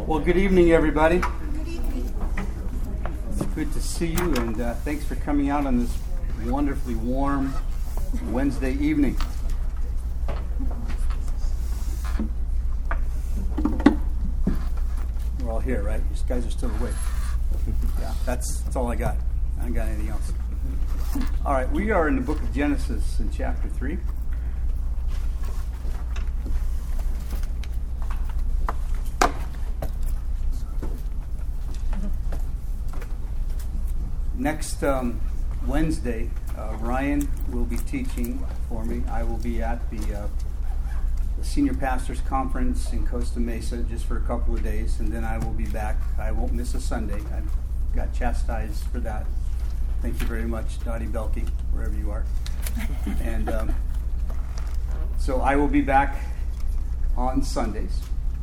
Well, good evening, everybody. It's good to see you, and thanks for coming out on this wonderfully warm Wednesday evening. We're all here, right? You guys are still awake. Yeah, that's all I got. I don't got anything else. All right, we are in the book of Genesis in chapter 3. Next Wednesday, Ryan will be teaching for me. I will be at the Senior Pastors Conference in Costa Mesa just for a couple of days, and then I will be back. I won't miss a Sunday. I got chastised for that. Thank you very much, Dottie Belkey, wherever you are. And so I will be back on Sundays.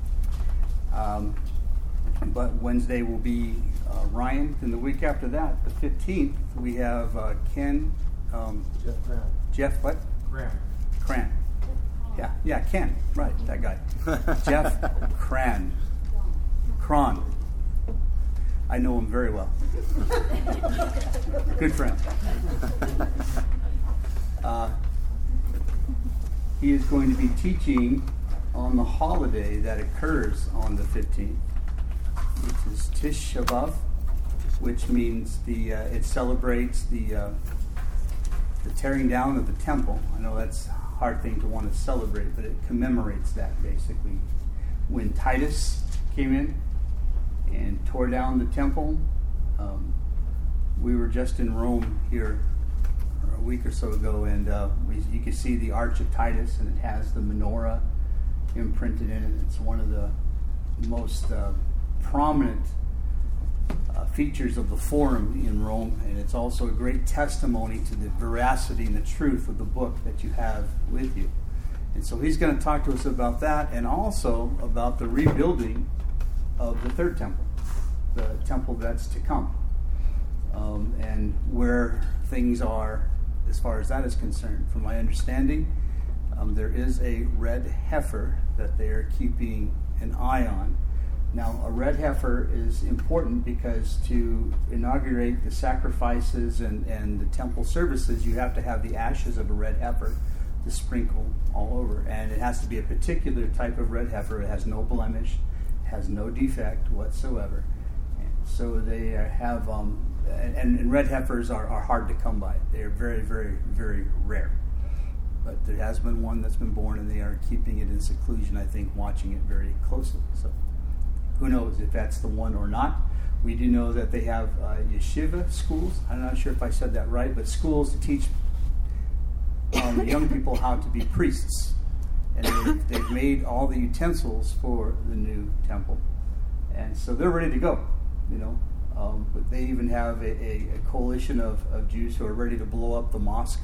But Wednesday will be Ryan. Then the week after that, the 15th, we have Ken. Jeff what? Cran. Yeah, Ken. Right, that guy. Jeff Cran. I know him very well. Good friend. He is going to be teaching on the holiday that occurs on the 15th, which is Tish B'Av, which means it celebrates the tearing down of the temple. I know that's a hard thing to want to celebrate, but it commemorates that basically. When Titus came in and tore down the temple, we were just in Rome here a week or so ago, and you can see the Arch of Titus, and it has the menorah imprinted in it. It's one of the most prominent features of the Forum in Rome, and it's also a great testimony to the veracity and the truth of the book that you have with you. And so he's going to talk to us about that, and also about the rebuilding of the third temple, the temple that's to come, and where things are as far as that is concerned. From my understanding, there is a red heifer that they are keeping an eye on. Now, a red heifer is important because to inaugurate the sacrifices and the temple services, you have to have the ashes of a red heifer to sprinkle all over. And it has to be a particular type of red heifer. It has no blemish, has no defect whatsoever. And so they have, and red heifers are hard to come by. They are very, very, very rare. But there has been one that's been born, and they are keeping it in seclusion, I think, watching it very closely. So who knows if that's the one or not. We do know that they have yeshiva schools. I'm not sure if I said that right, but schools to teach young people how to be priests. And they've made all the utensils for the new temple. And so they're ready to go, But they even have a coalition of Jews who are ready to blow up the mosque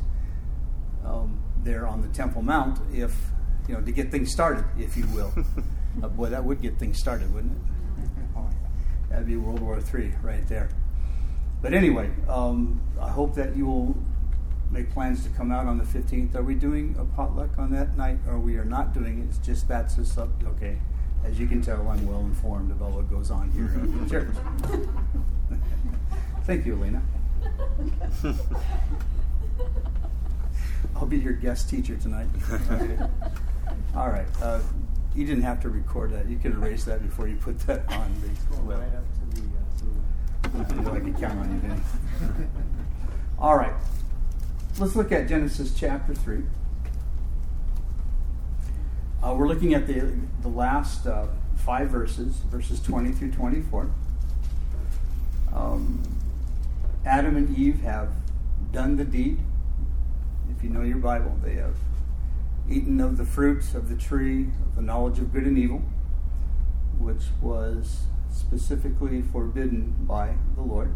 there on the Temple Mount, if to get things started, if you will. Boy, that would get things started, wouldn't it? That'd be World War III right there. But anyway, I hope that you will make plans to come out on the 15th. Are we doing a potluck on that night, or we are not doing it? It's just that's just up. Okay, as you can tell, I'm well informed about what goes on here in the church. Thank you, Elena. I'll be your guest teacher tonight. Okay. All right. You didn't have to record that. You could erase that before you put that on. Well, right up to the I can count on you then. All right. Let's look at Genesis chapter 3. We're looking at the last 5 verses 20 through 24. Adam and Eve have done the deed. If you know your Bible, they have eaten of the fruits of the tree of the knowledge of good and evil, which was specifically forbidden by the Lord.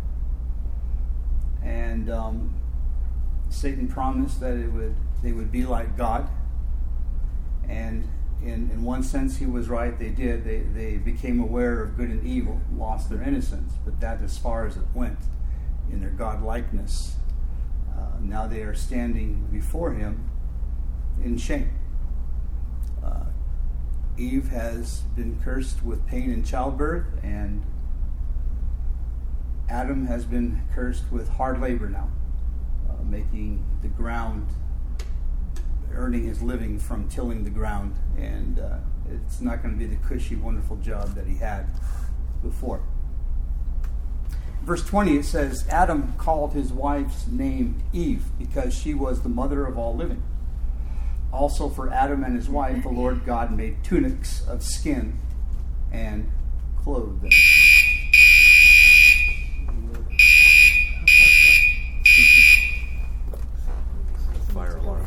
And Satan promised that they would be like God. And in one sense, he was right. They did. They became aware of good and evil, lost their innocence. But that as far as it went in their God-likeness. Now they are standing before him in shame. Eve has been cursed with pain in childbirth, and Adam has been cursed with hard labor now, making the ground, earning his living from tilling the ground, and it's not going to be the cushy, wonderful job that he had before. Verse 20, it says, Adam called his wife's name Eve because she was the mother of all living. Also for Adam and his wife, the Lord God made tunics of skin and clothed them. Fire alarm.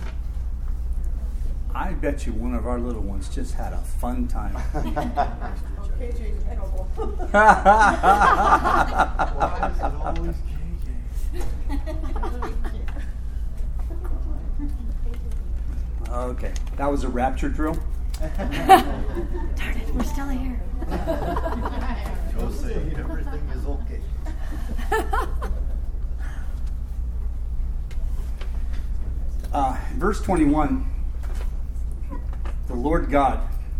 I bet you one of our little ones just had a fun time. KJ's in trouble. Why is it always KJ? Okay, that was a rapture drill. Darn it, we're still here. Go say everything is okay. Verse 21, the Lord God,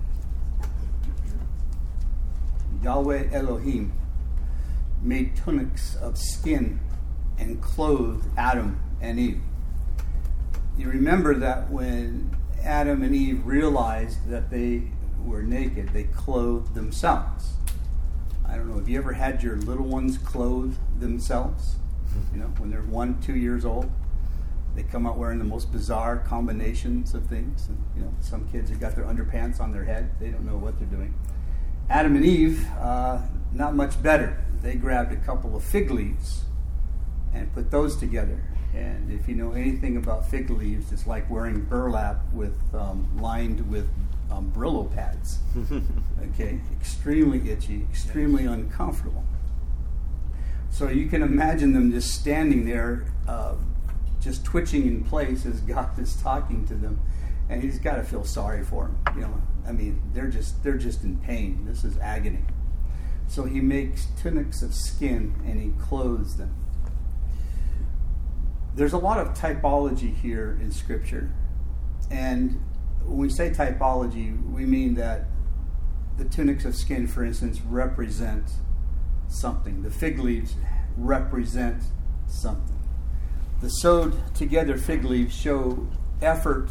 Yahweh Elohim, made tunics of skin and clothed Adam and Eve. You remember that when Adam and Eve realized that they were naked, they clothed themselves. I don't know, have you ever had your little ones clothe themselves? You know, when they're 1, 2 years old, they come out wearing the most bizarre combinations of things. And, you know, some kids have got their underpants on their head. They don't know what they're doing. Adam and Eve, not much better. They grabbed a couple of fig leaves and put those together. And if you know anything about fig leaves, it's like wearing burlap with lined with Brillo pads. Okay, extremely itchy, extremely uncomfortable. So you can imagine them just standing there, just twitching in place as God is talking to them, and he's got to feel sorry for them. You know, I mean, they're just in pain. This is agony. So he makes tunics of skin and he clothes them. There's a lot of typology here in Scripture. And when we say typology, we mean that the tunics of skin, for instance, represent something. The fig leaves represent something. The sewed together fig leaves show effort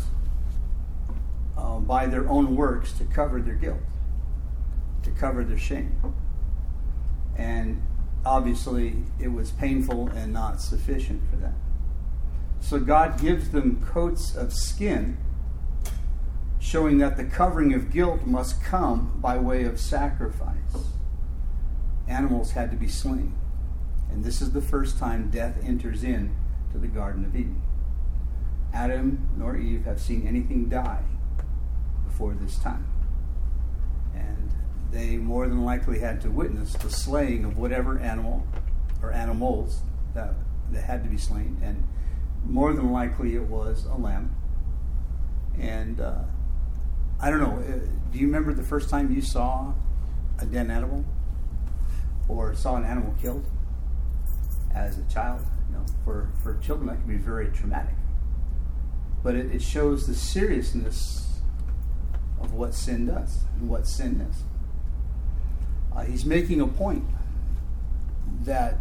by their own works to cover their guilt, to cover their shame. And obviously it was painful and not sufficient for that. So God gives them coats of skin, showing that the covering of guilt must come by way of sacrifice. Animals had to be slain. And this is the first time death enters in to the Garden of Eden. Adam nor Eve have seen anything die before this time. And they more than likely had to witness the slaying of whatever animal or animals that had to be slain. And more than likely it was a lamb. And I don't know, do you remember the first time you saw a dead animal or saw an animal killed as a child? You know, for children that can be very traumatic. But it shows the seriousness of what sin does and what sin is. He's making a point that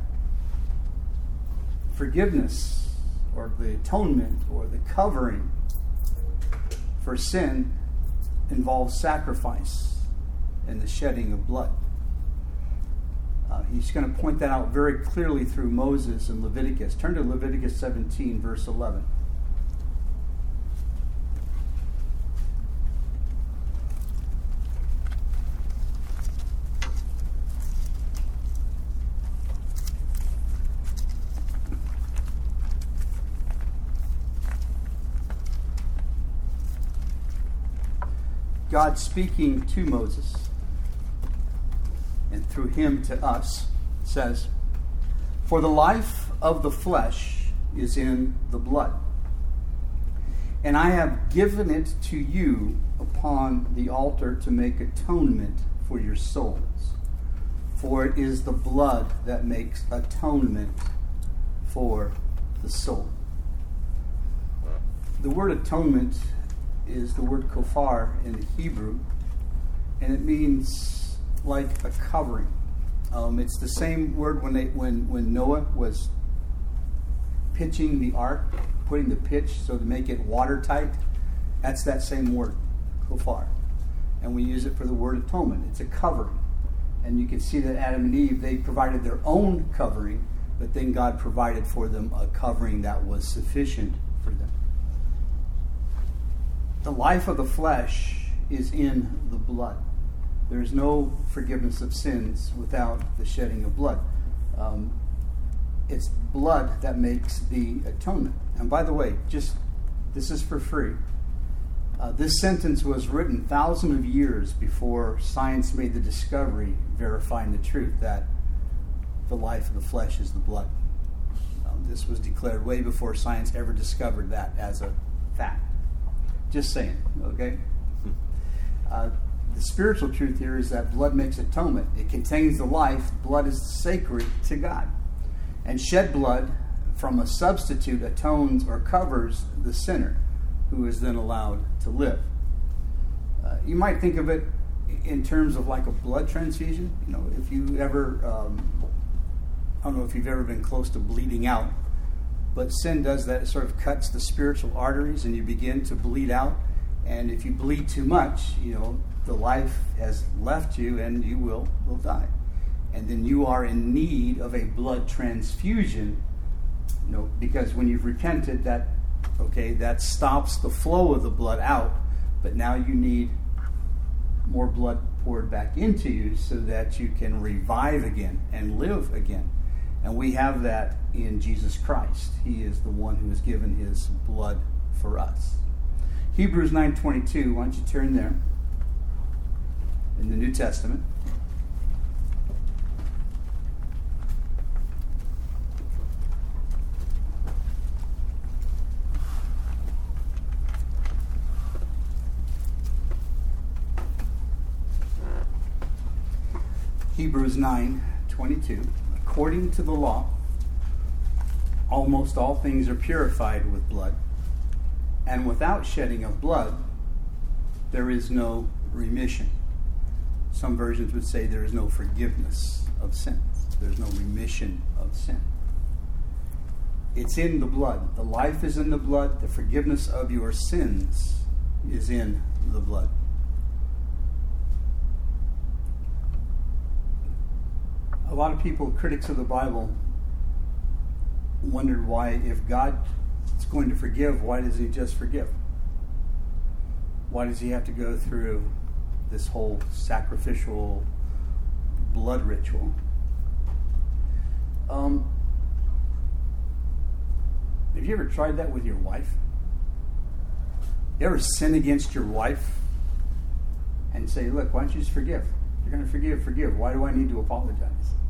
forgiveness or the atonement or the covering for sin involves sacrifice and the shedding of blood. He's going to point that out very clearly through Moses and Leviticus. Turn to Leviticus 17, verse 11. God speaking to Moses and through him to us says, "For the life of the flesh is in the blood, and I have given it to you upon the altar to make atonement for your souls. For it is the blood that makes atonement for the soul." The word atonement is the word kofar in the Hebrew, and it means like a covering. It's the same word when Noah was pitching the ark, putting the pitch so to make it watertight. That's that same word, kofar. And we use it for the word atonement. It's a covering. And you can see that Adam and Eve, they provided their own covering, but then God provided for them a covering that was sufficient for them. The life of the flesh is in the blood. There is no forgiveness of sins without the shedding of blood. It's blood that makes the atonement. And by the way, this is for free. This sentence was written thousands of years before science made the discovery verifying the truth that the life of the flesh is the blood. This was declared way before science ever discovered that as a fact. Just saying, okay? The spiritual truth here is that blood makes atonement. It contains the life. Blood is sacred to God. And shed blood from a substitute atones or covers the sinner, who is then allowed to live. You might think of it in terms of like a blood transfusion. You know, if you ever, I don't know if you've ever been close to bleeding out, but sin does that. It sort of cuts the spiritual arteries and you begin to bleed out. And if you bleed too much, you know, the life has left you and you will die. And then you are in need of a blood transfusion, you know, because when you've repented, that stops the flow of the blood out, but now you need more blood poured back into you so that you can revive again and live again. And we have that in Jesus Christ. He is the one who has given his blood for us. Hebrews 9:22, why don't you turn there in the New Testament. Hebrews 9:22. According to the law, almost all things are purified with blood, and without shedding of blood, there is no remission. Some versions would say there is no forgiveness of sins. There's no remission of sin. It's in the blood. The life is in the blood. The forgiveness of your sins is in the blood. A lot of people, critics of the Bible, wondered why, if God is going to forgive, why does he just forgive? Why does he have to go through this whole sacrificial blood ritual? Have you ever tried that with your wife? You ever sin against your wife and say, look, why don't you just forgive? You're going to forgive. Why do I need to apologize?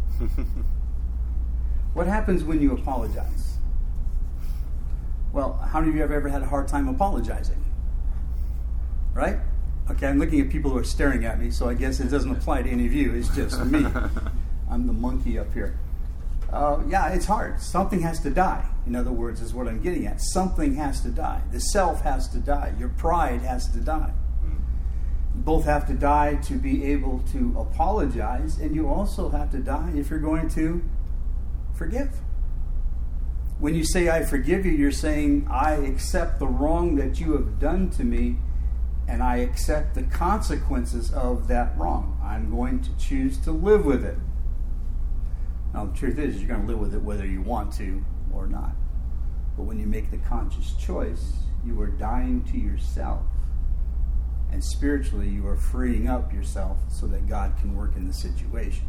What happens when you apologize? Well, how many of you have ever had a hard time apologizing? Right? Okay, I'm looking at people who are staring at me, so I guess it doesn't apply to any of you. It's just me. I'm the monkey up here. Yeah, it's hard. Something has to die, in other words, is what I'm getting at. Something has to die. The self has to die. Your pride has to die. You both have to die to be able to apologize, and you also have to die if you're going to forgive. When you say, I forgive you, you're saying, I accept the wrong that you have done to me, and I accept the consequences of that wrong. I'm going to choose to live with it. Now, the truth is, you're going to live with it whether you want to or not. But when you make the conscious choice, you are dying to yourself. And spiritually, you are freeing up yourself so that God can work in the situation.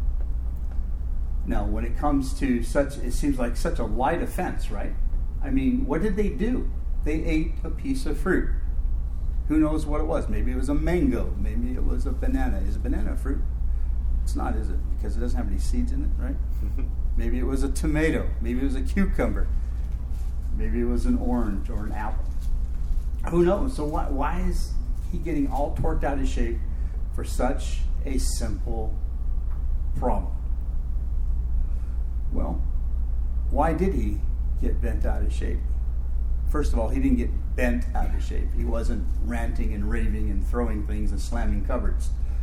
Now, when it comes to it seems like such a light offense, right? I mean, what did they do? They ate a piece of fruit. Who knows what it was? Maybe it was a mango. Maybe it was a banana. Is a banana a fruit? It's not, is it? Because it doesn't have any seeds in it, right? Maybe it was a tomato. Maybe it was a cucumber. Maybe it was an orange or an apple. Who knows? So why is he getting all torqued out of shape for such a simple problem? Well, why did he get bent out of shape? First of all, he didn't get bent out of shape. He wasn't ranting and raving and throwing things and slamming cupboards.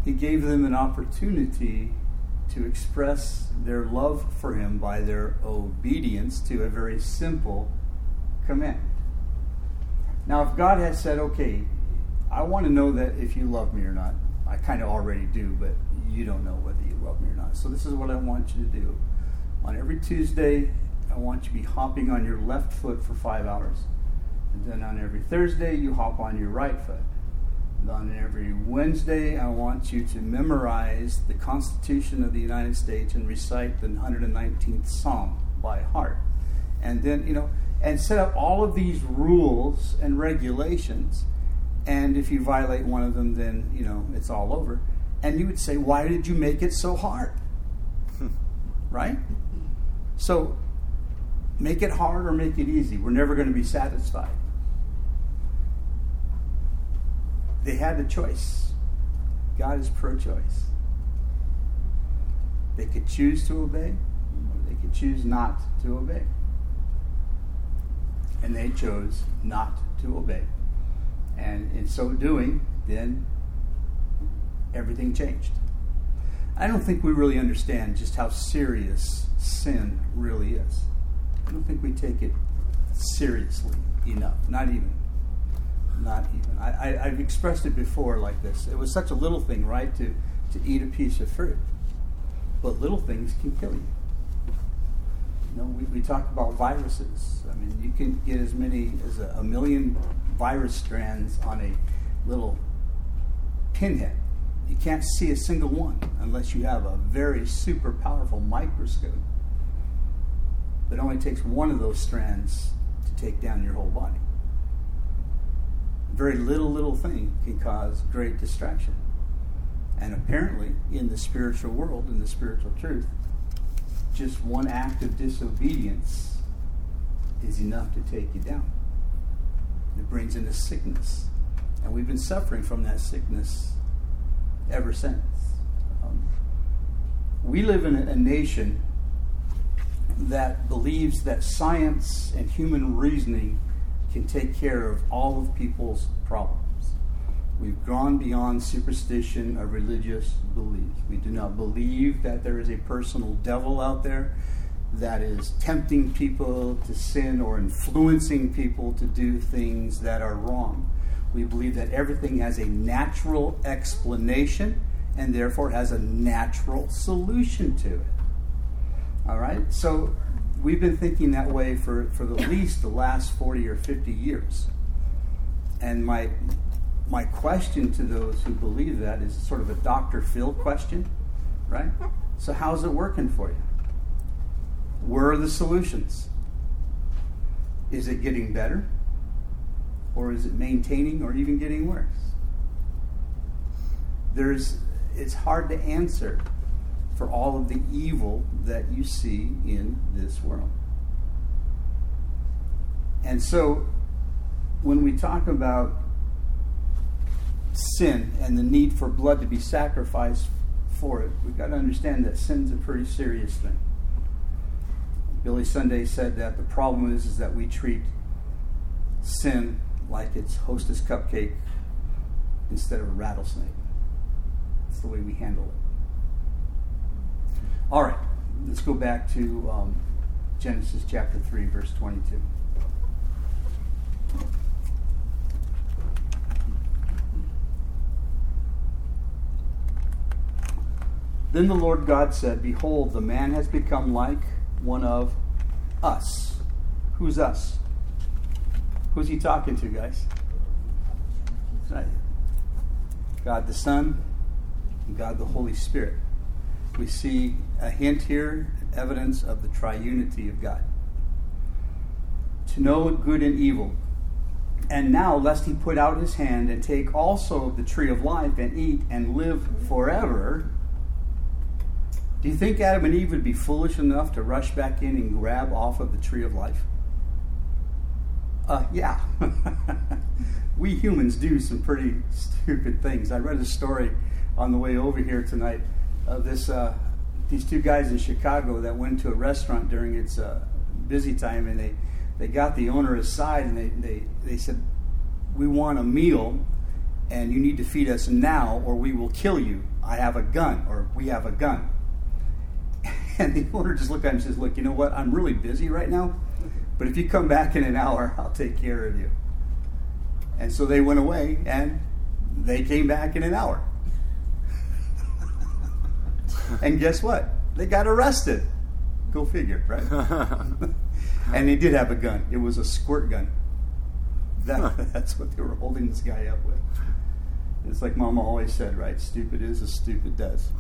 He gave them an opportunity to express their love for him by their obedience to a very simple command. Now, if God had said, okay, I want to know that if you love me or not, I kind of already do, but you don't know whether you love me or not. So this is what I want you to do. On every Tuesday, I want you to be hopping on your left foot for 5 hours. And then on every Thursday, you hop on your right foot. And on every Wednesday, I want you to memorize the Constitution of the United States and recite the 119th Psalm by heart. And then, and set up all of these rules and regulations. And if you violate one of them, then, it's all over. And you would say, why did you make it so hard? Right? So, make it hard or make it easy. We're never going to be satisfied. They had the choice. God is pro-choice. They could choose to obey, or they could choose not to obey. And they chose not to obey. And in so doing, then everything changed. I don't think we really understand just how serious sin really is. I don't think we take it seriously enough. Not even. I've expressed it before like this. It was such a little thing, right, to eat a piece of fruit. But little things can kill you. We talk about viruses. I mean, you can get as many as a million virus strands on a little pinhead. You can't see a single one unless you have a very super powerful microscope. But it only takes one of those strands to take down your whole body. A very little thing can cause great distraction. And apparently, in the spiritual world, in the spiritual truth, just one act of disobedience is enough to take you down. It brings in a sickness. And we've been suffering from that sickness ever since. We live in a nation that believes that science and human reasoning can take care of all of people's problems. We've gone beyond superstition or religious belief. We do not believe that there is a personal devil out there that is tempting people to sin or influencing people to do things that are wrong. We believe that everything has a natural explanation and therefore has a natural solution to it. All right? So we've been thinking that way for at least the last 40 or 50 years. And my question to those who believe that is sort of a Dr. Phil question, right? So how's it working for you? Where are the solutions? Is it getting better? Or is it maintaining or even getting worse? It's hard to answer for all of the evil that you see in this world. And so when we talk about sin and the need for blood to be sacrificed for it, we've got to understand that sin's a pretty serious thing. Billy Sunday said that the problem is that we treat sin like it's Hostess cupcake instead of a rattlesnake. That's the way we handle it. All right, let's go back to Genesis chapter 3, verse 22. Then the Lord God said, "Behold, the man has become like one of us." Who's us? Who's he talking to, guys? Right. God the Son and God the Holy Spirit. We see a hint here, evidence of the triunity of God. To know good and evil. And now, lest he put out his hand and take also of the tree of life and eat and live forever. Do you think Adam and Eve would be foolish enough to rush back in and grab off of the tree of life? Yeah. We humans do some pretty stupid things. I read a story on the way over here tonight of these two guys in Chicago that went to a restaurant during its busy time, and they got the owner aside and they said, "We want a meal, and you need to feed us now or we will kill you. I have a gun, or we have a gun. And the owner just looked at him and says, look, you know what? I'm really busy right now, but if you come back in an hour, I'll take care of you. And so they went away, and they came back in an hour. And guess what? They got arrested. Go figure, right? And they did have a gun. It was a squirt gun. That's what they were holding this guy up with. It's like Mama always said, right? Stupid is as stupid does.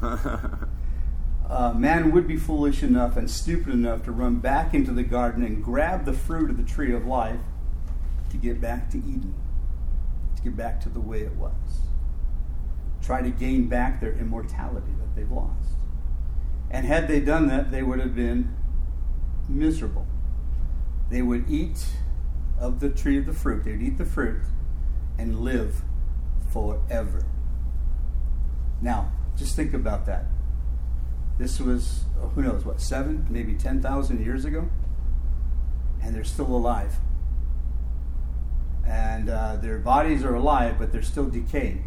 Man would be foolish enough and stupid enough to run back into the garden and grab the fruit of the tree of life to get back to Eden, to get back to the way it was. Try to gain back their immortality that they've lost. And had they done that, they would have been miserable. They would eat of the tree of the fruit. They would eat the fruit and live forever. Now, just think about that. This was, who knows, 7, maybe 10,000 years ago? And they're still alive. And their bodies are alive, but they're still decaying.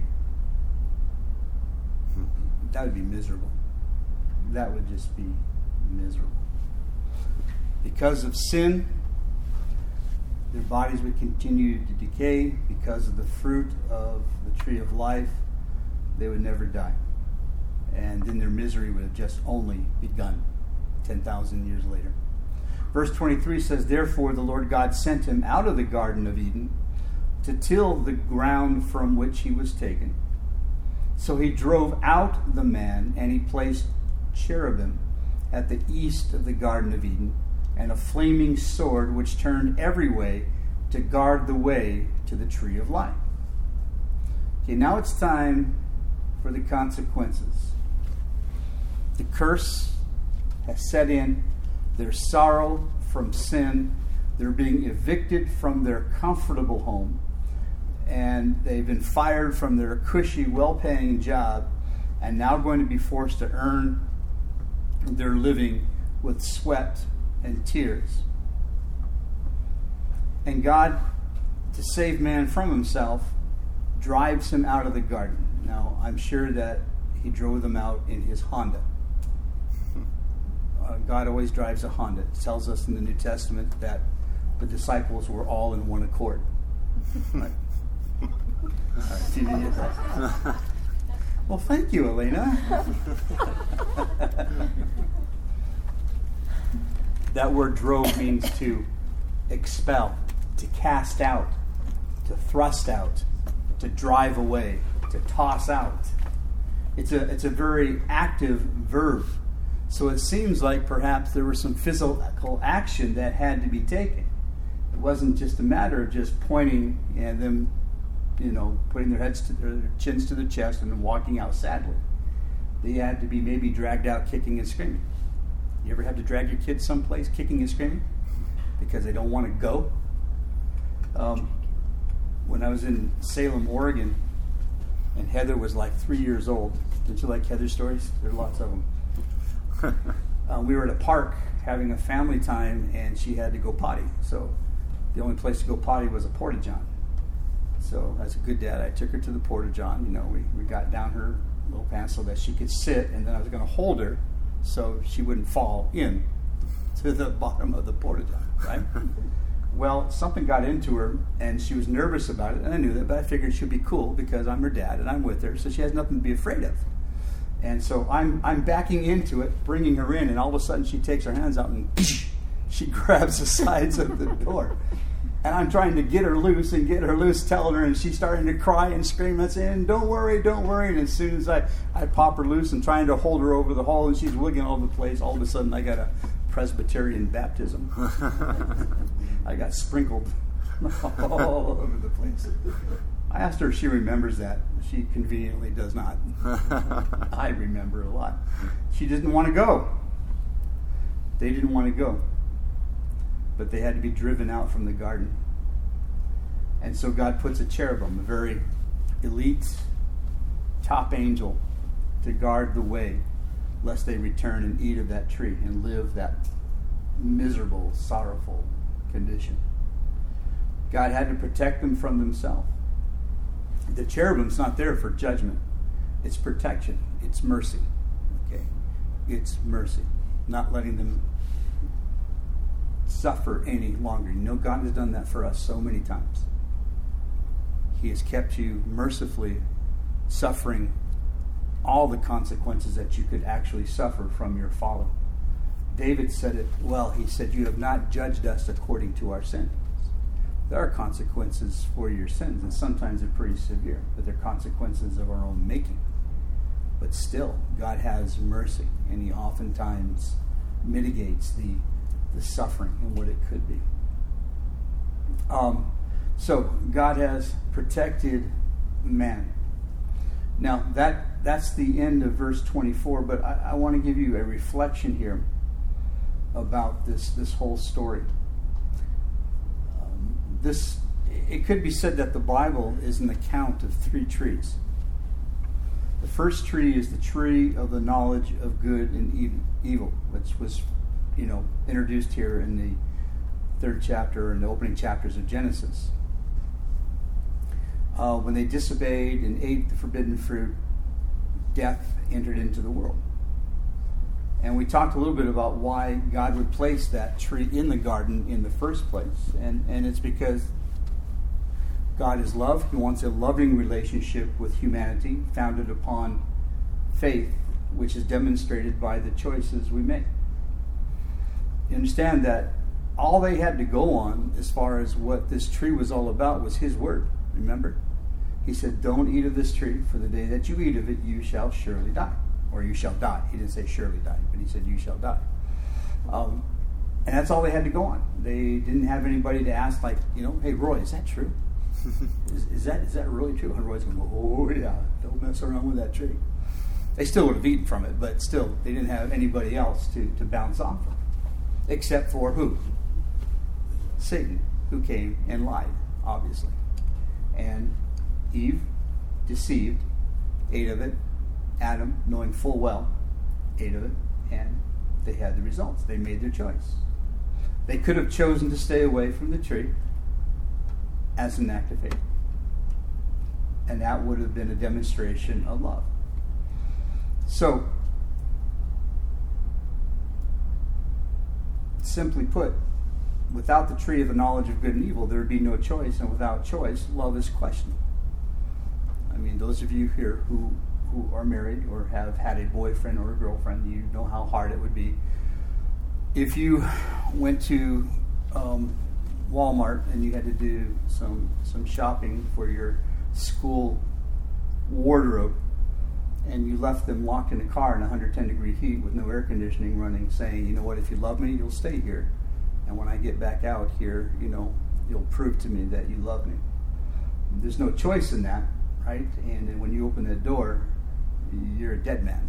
That would be miserable. That would just be miserable. Because of sin, their bodies would continue to decay. Because of the fruit of the tree of life, they would never die. And then their misery would have just only begun 10,000 years later. Verse 23 says, therefore the Lord God sent him out of the Garden of Eden to till the ground from which he was taken. So he drove out the man, and he placed cherubim at the east of the Garden of Eden, and a flaming sword which turned every way to guard the way to the tree of life. Okay, now it's time for the consequences. The curse has set in. There's sorrow from sin. They're being evicted from their comfortable home. And they've been fired from their cushy, well-paying job, and now going to be forced to earn their living with sweat and tears. And God, to save man from himself, drives him out of the garden. Now, I'm sure that he drove them out in his Honda. God always drives a Honda. It tells us in the New Testament that the disciples were all in one accord. Right. Well, thank you, Elena. That word drove means to expel, to cast out, to thrust out, to drive away, to toss out. It's a very active verb. So it seems like perhaps there was some physical action that had to be taken. It wasn't just a matter of just pointing and them, putting their heads to their chins to their chest and then walking out sadly. They had to be maybe dragged out kicking and screaming. You ever have to drag your kids someplace kicking and screaming because they don't want to go? When I was in Salem, Oregon, and Heather was like 3 years old. Didn't you like Heather's stories? There are lots of them. We were at a park having a family time, and she had to go potty. So the only place to go potty was a porta-john. So as a good dad, I took her to the porta-john. We got down her little pants so that she could sit, and then I was going to hold her so she wouldn't fall in to the bottom of the porta-john, right? Well, something got into her, and she was nervous about it, and I knew that, but I figured she'd be cool because I'm her dad, and I'm with her, so she has nothing to be afraid of. And so I'm backing into it, bringing her in, and all of a sudden she takes her hands out and she grabs the sides of the door. And I'm trying to get her loose, telling her, and she's starting to cry and scream and saying, don't worry. And as soon as I pop her loose and trying to hold her over the hole, and she's wiggling all over the place, all of a sudden I got a Presbyterian baptism. I got sprinkled all over the place. I asked her if she remembers that. She conveniently does not. I remember a lot. She didn't want to go. They didn't want to go. But they had to be driven out from the garden. And so God puts a cherubim, a very elite top angel, to guard the way, lest they return and eat of that tree and live that miserable, sorrowful condition. God had to protect them from themselves. The cherubim's not there for judgment. It's protection. It's mercy. Okay? It's mercy. Not letting them suffer any longer. You know, God has done that for us so many times. He has kept you mercifully suffering all the consequences that you could actually suffer from your folly. David said it well. He said, "You have not judged us according to our sins." There are consequences for your sins, and sometimes they're pretty severe, but they're consequences of our own making. But still, God has mercy, and He oftentimes mitigates the suffering and what it could be. So God has protected man. Now that's the end of verse 24, but I want to give you a reflection here about this whole story. It could be said that the Bible is an account of three trees. The first tree is the tree of the knowledge of good and evil, which was, introduced here in the third chapter and the opening chapters of Genesis. When they disobeyed and ate the forbidden fruit, death entered into the world. And we talked a little bit about why God would place that tree in the garden in the first place. And it's because God is love. He wants a loving relationship with humanity founded upon faith, which is demonstrated by the choices we make. You understand that all they had to go on as far as what this tree was all about was His word. Remember? He said, "Don't eat of this tree, for the day that you eat of it, you shall surely die." Or you shall die. He didn't say surely die, but He said you shall die. And that's all they had to go on. They didn't have anybody to ask, like, "Hey, Roy, is that true? Is that really true?" And Roy's going, "Oh, yeah, don't mess around with that tree." They still would have eaten from it, but still, they didn't have anybody else to bounce off of. Except for who? Satan, who came and lied, obviously. And Eve, deceived, ate of it. Adam, knowing full well, ate of it, and they had the results. They made their choice. They could have chosen to stay away from the tree as an act of faith. And that would have been a demonstration of love. So, simply put, without the tree of the knowledge of good and evil, there would be no choice, and without choice, love is questionable. I mean, those of you here who are married or have had a boyfriend or a girlfriend, you know how hard it would be. If you went to Walmart and you had to do some shopping for your school wardrobe, and you left them locked in a car in 110 degree heat with no air conditioning running, saying, "You know what, if you love me, you'll stay here. And when I get back out here, you'll prove to me that you love me." There's no choice in that, right? And then when you open that door, you're a dead man.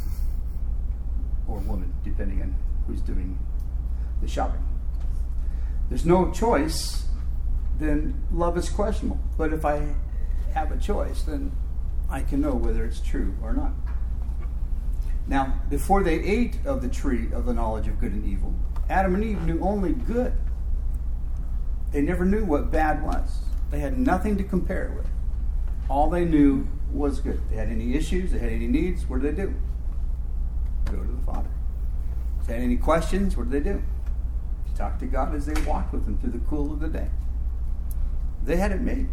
Or woman, depending on who's doing the shopping. There's no choice, then love is questionable. But if I have a choice, then I can know whether it's true or not. Now, before they ate of the tree of the knowledge of good and evil, Adam and Eve knew only good. They never knew what bad was. They had nothing to compare it with. All they knew was good. If they had any issues, they had any needs, what did they do? Go to the Father. If they had any questions, what did they do? Talk to God as they walked with Him through the cool of the day. They had it made.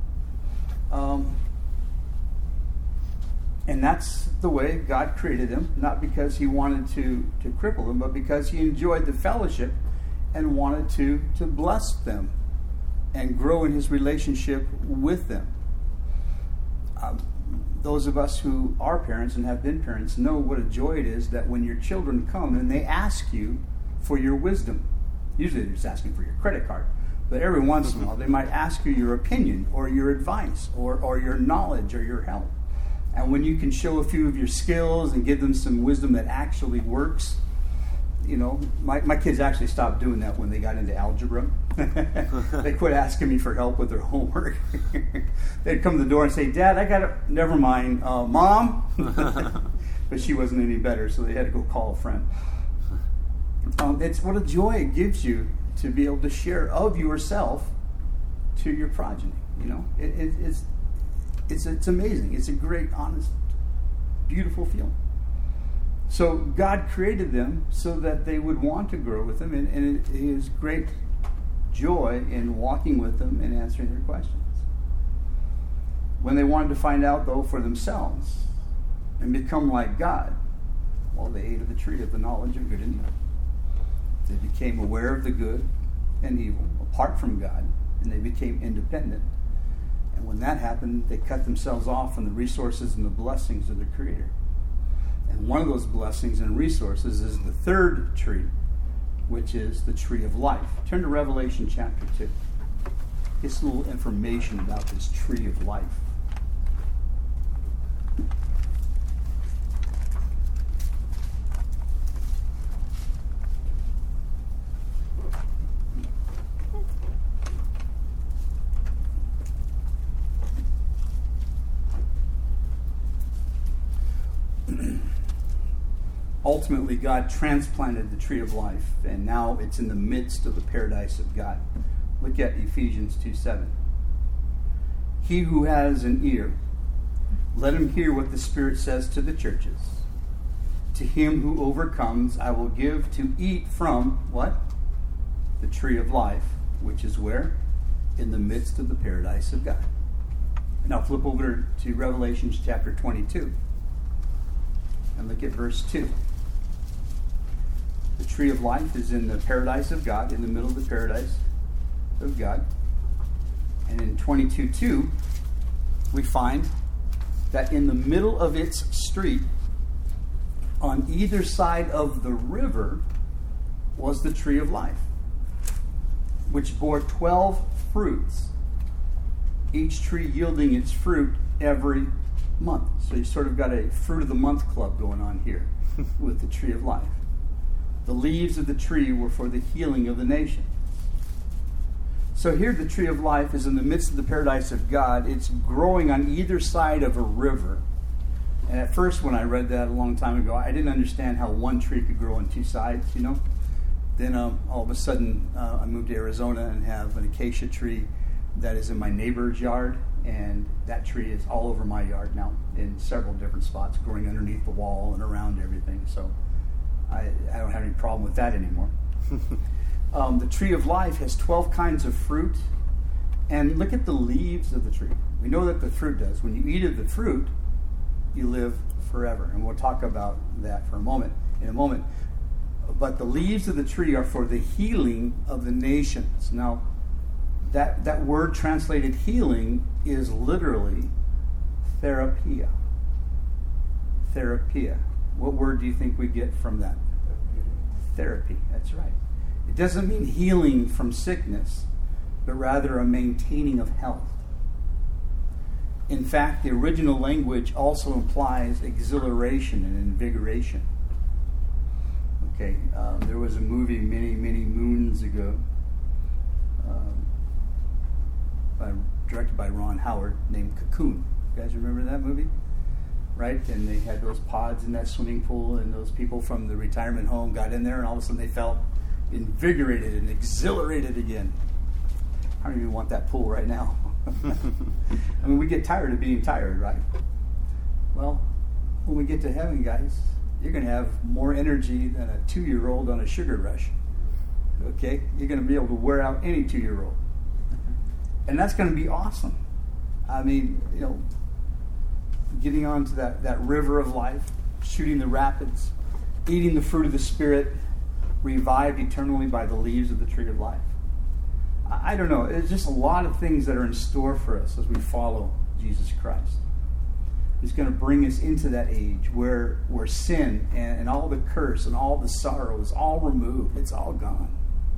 And that's the way God created them, not because He wanted to cripple them, but because He enjoyed the fellowship and wanted to bless them and grow in His relationship with them. Those of us who are parents and have been parents know what a joy it is that when your children come and they ask you for your wisdom. Usually they're just asking for your credit card. But every once in a while they might ask you your opinion or your advice or your knowledge or your help. And when you can show a few of your skills and give them some wisdom that actually works, my kids actually stopped doing that when they got into algebra. They quit asking me for help with their homework. They'd come to the door and say, "Dad, I got it." "Never mind, Mom." But she wasn't any better, so they had to go call a friend. It's what a joy it gives you to be able to share of yourself to your progeny. It's amazing. It's a great, honest, beautiful feeling. So God created them so that they would want to grow with Him, and His great joy in walking with them and answering their questions. When they wanted to find out, though, for themselves and become like God, well, they ate of the tree of the knowledge of good and evil. They became aware of the good and evil apart from God, and they became independent. And when that happened, they cut themselves off from the resources and the blessings of the Creator. And one of those blessings and resources is the third tree, which is the tree of life. Turn to Revelation chapter 2. Get some little information about this tree of life. Ultimately, God transplanted the tree of life, and now it's in the midst of the paradise of God. Look at Ephesians 2:7. He who has an ear, let him hear what the Spirit says to the churches. To him who overcomes, I will give to eat from, what? The tree of life, which is where? In the midst of the paradise of God. Now flip over to Revelation chapter 22. And look at verse 2. The tree of life is in the paradise of God, in the middle of the paradise of God. And in 22:2, we find that in the middle of its street, on either side of the river, was the tree of life, which bore 12 fruits, each tree yielding its fruit every month. So you sort of got a fruit of the month club going on here with the tree of life. The leaves of the tree were for the healing of the nation. So here the tree of life is in the midst of the paradise of God. It's growing on either side of a river. And at first when I read that a long time ago, I didn't understand how one tree could grow on two sides, you know. Then all of a sudden I moved to Arizona and have an acacia tree that is in my neighbor's yard. And that tree is all over my yard now in several different spots, growing underneath the wall and around everything. So I don't have any problem with that anymore. The tree of life has 12 kinds of fruit. And look at the leaves of the tree. We know that the fruit does. When you eat of the fruit, you live forever. And we'll talk about that in a moment. But the leaves of the tree are for the healing of the nations. Now, that word translated healing is literally therapia. Therapia. What word do you think we get from that? Therapy. That's right. It doesn't mean healing from sickness, but rather a maintaining of health. In fact, the original language also implies exhilaration and invigoration. Okay, there was a movie many moons ago, directed by Ron Howard, named Cocoon. You guys remember that movie? Right? And they had those pods in that swimming pool, and those people from the retirement home got in there, and all of a sudden they felt invigorated and exhilarated again. I don't even want that pool right now. I mean, we get tired of being tired, right? Well, when we get to heaven, guys, you're going to have more energy than a 2-year-old on a sugar rush. Okay? You're going to be able to wear out any 2-year-old. And that's going to be awesome. I mean, you know, getting onto that river of life, shooting the rapids, eating the fruit of the Spirit, revived eternally by the leaves of the tree of life. I don't know. It's just a lot of things that are in store for us as we follow Jesus Christ. He's going to bring us into that age where sin and all the curse and all the sorrow is all removed. It's all gone.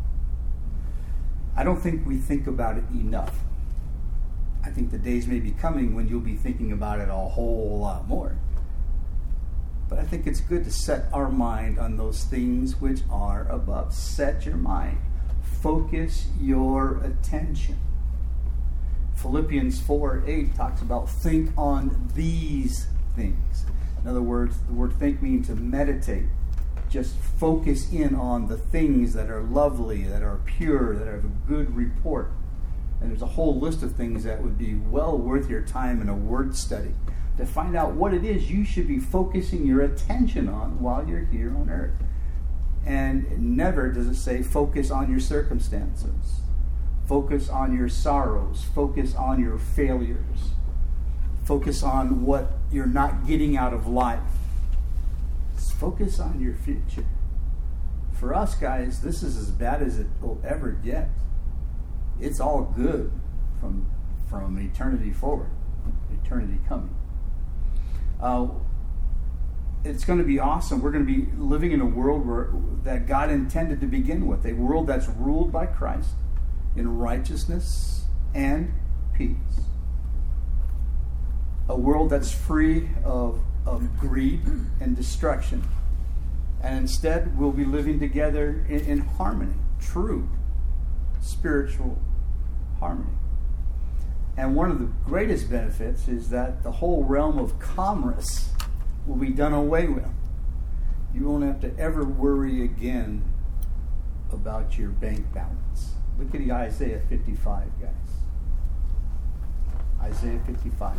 I don't think we think about it enough. I think the days may be coming when you'll be thinking about it a whole lot more. But I think it's good to set our mind on those things which are above. Set your mind. Focus your attention. Philippians 4:8 talks about think on these things. In other words, the word think means to meditate. Just focus in on the things that are lovely, that are pure, that have a good report. And there's a whole list of things that would be well worth your time in a word study to find out what it is you should be focusing your attention on while you're here on earth. And never does it say focus on your circumstances, focus on your sorrows, focus on your failures, focus on what you're not getting out of life. Focus on your future. For us guys, this is as bad as it will ever get. It's all good from eternity forward, eternity coming. It's going to be awesome. We're going to be living in a world that God intended to begin with, a world that's ruled by Christ in righteousness and peace. A world that's free of greed and destruction. And instead, we'll be living together in harmony, true spiritual harmony. And one of the greatest benefits is that the whole realm of commerce will be done away with. You won't have to ever worry again about your bank balance. Look at Isaiah 55, guys. Isaiah 55.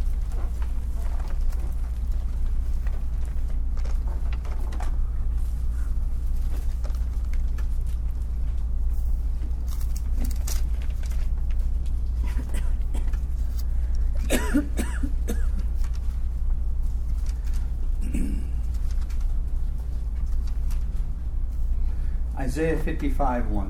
Isaiah 55:1.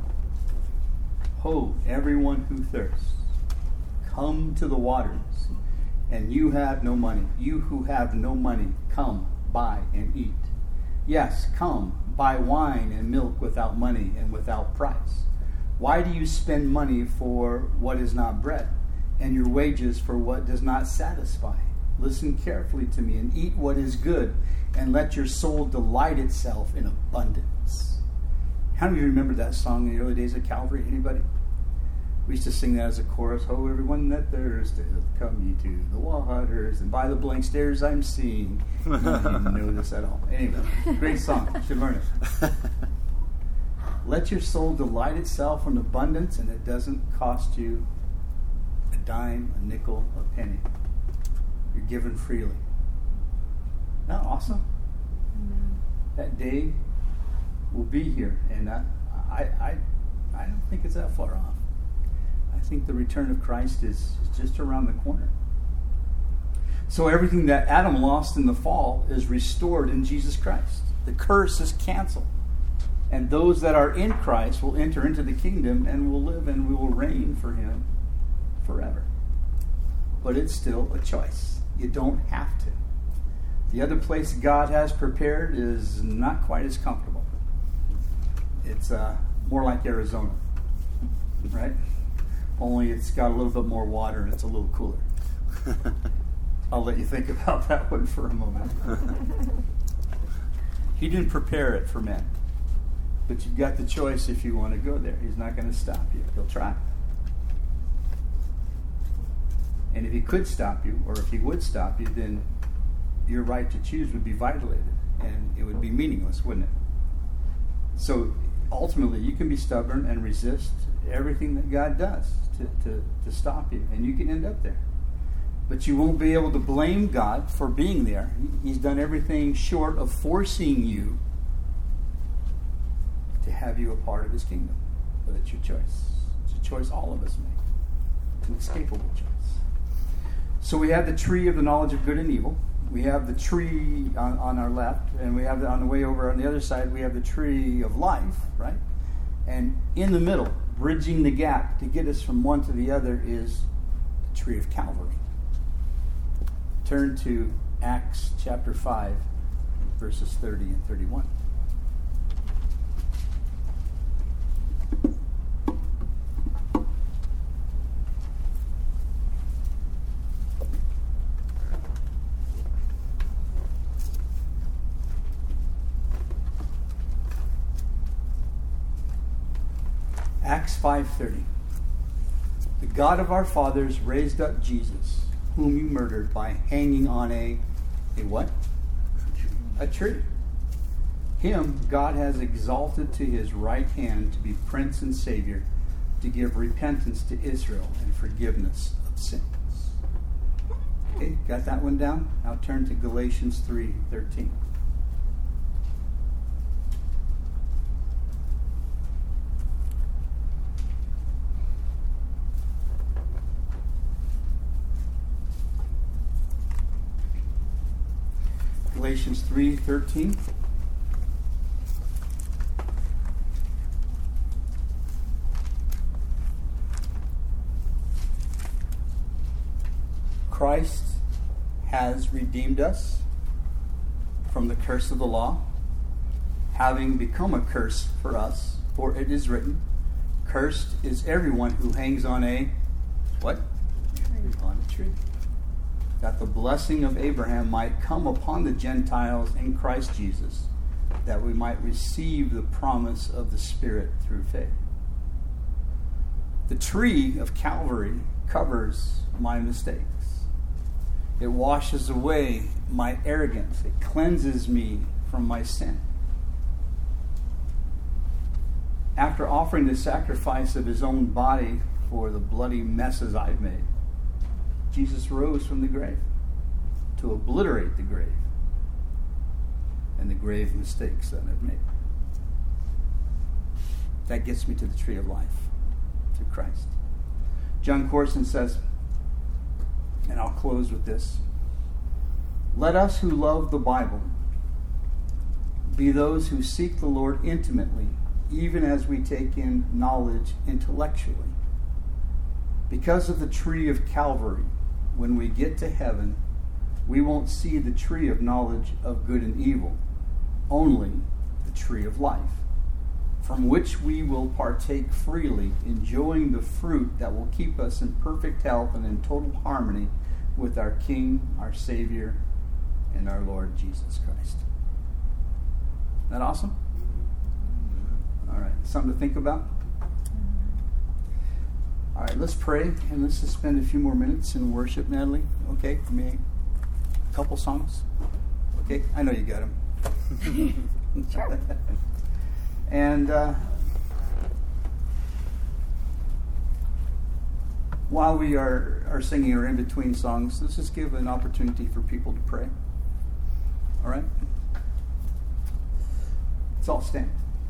Ho, everyone who thirsts, come to the waters, and you have no money. You who have no money, come, buy and eat. Yes, come, buy wine and milk without money and without price. Why do you spend money for what is not bread, and your wages for what does not satisfy? Listen carefully to me and eat what is good, and let your soul delight itself in abundance. How many of you remember that song in the early days of Calvary? Anybody? We used to sing that as a chorus. Oh, everyone that thirsteth, come ye to the waters, and by the blank stares I'm seeing. None of you know this at all. Anyway, great song. You should learn it. Let your soul delight itself in abundance, and it doesn't cost you a dime, a nickel, a penny. You're given freely. Isn't that awesome? Amen. That day will be here, and I don't think it's that far off. I think the return of Christ is just around the corner. So everything that Adam lost in the fall is restored in Jesus Christ. The curse is canceled. And those that are in Christ will enter into the kingdom and will live and we will reign for him forever. But it's still a choice. You don't have to. The other place God has prepared is not quite as comfortable. It's more like Arizona, right? Only it's got a little bit more water and it's a little cooler. I'll let you think about that one for a moment. He didn't prepare it for men. But you've got the choice if you want to go there. He's not going to stop you. He'll try. And if he could stop you, or if he would stop you, then your right to choose would be violated. And it would be meaningless, wouldn't it? So ultimately, you can be stubborn and resist everything that God does to stop you. And you can end up there. But you won't be able to blame God for being there. He's done everything short of forcing you to have you a part of his kingdom. But it's your choice. It's a choice all of us make. It's an escapable choice. So we have the tree of the knowledge of good and evil. We have the tree on our left, and we have on the way over on the other side, we have the tree of life, right? And in the middle, bridging the gap to get us from one to the other, is the tree of Calvary. Turn to Acts chapter 5, verses 30 and 31. Acts 5:30. The God of our fathers raised up Jesus, whom you murdered by hanging on a what? A tree. Him God has exalted to his right hand to be Prince and Savior, to give repentance to Israel and forgiveness of sins. Okay, got that one down? Now turn to Galatians 3:13. Galatians 3:13. Christ has redeemed us from the curse of the law, having become a curse for us, for it is written, cursed is everyone who hangs on a, what? On a tree. That the blessing of Abraham might come upon the Gentiles in Christ Jesus, that we might receive the promise of the Spirit through faith. The tree of Calvary covers my mistakes. It washes away my arrogance. It cleanses me from my sin. After offering the sacrifice of his own body for the bloody messes I've made, Jesus rose from the grave to obliterate the grave and the grave mistakes that I've made. That gets me to the tree of life through Christ. John Corson says, and I'll close with this, let us who love the Bible be those who seek the Lord intimately, even as we take in knowledge intellectually. Because of the tree of Calvary, when we get to heaven, we won't see the tree of knowledge of good and evil, only the tree of life, from which we will partake freely, enjoying the fruit that will keep us in perfect health and in total harmony with our King, our Savior, and our Lord Jesus Christ. Isn't that awesome? All right, something to think about? All right, let's pray, and let's just spend a few more minutes in worship, Natalie. Okay, maybe a couple songs? Okay, I know you got them. Sure. And while we are singing or in between songs, let's just give an opportunity for people to pray. All right? Let's all stand.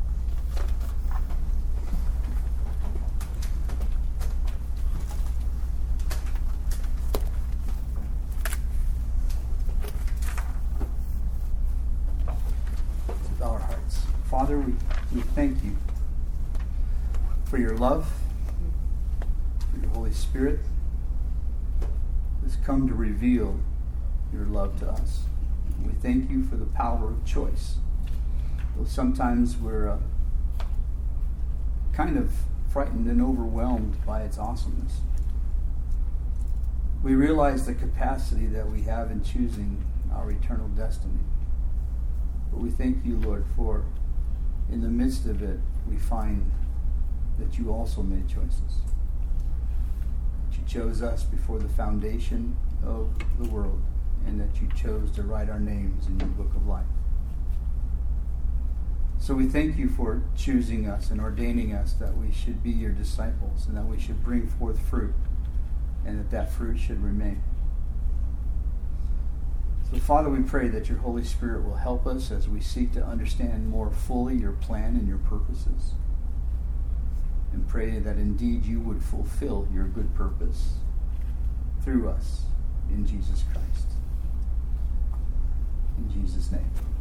Let's bow our hearts. Father, we thank you for your love, for your Holy Spirit has come to reveal your love to us. We thank you for the power of choice. Though sometimes we're kind of frightened and overwhelmed by its awesomeness, we realize the capacity that we have in choosing our eternal destiny. But we thank you, Lord, for in the midst of it, we find that you also made choices. That you chose us before the foundation of the world, and that you chose to write our names in your book of life. So we thank you for choosing us and ordaining us that we should be your disciples and that we should bring forth fruit and that fruit should remain. So Father, we pray that your Holy Spirit will help us as we seek to understand more fully your plan and your purposes, and pray that indeed you would fulfill your good purpose through us in Jesus Christ. In Jesus' name.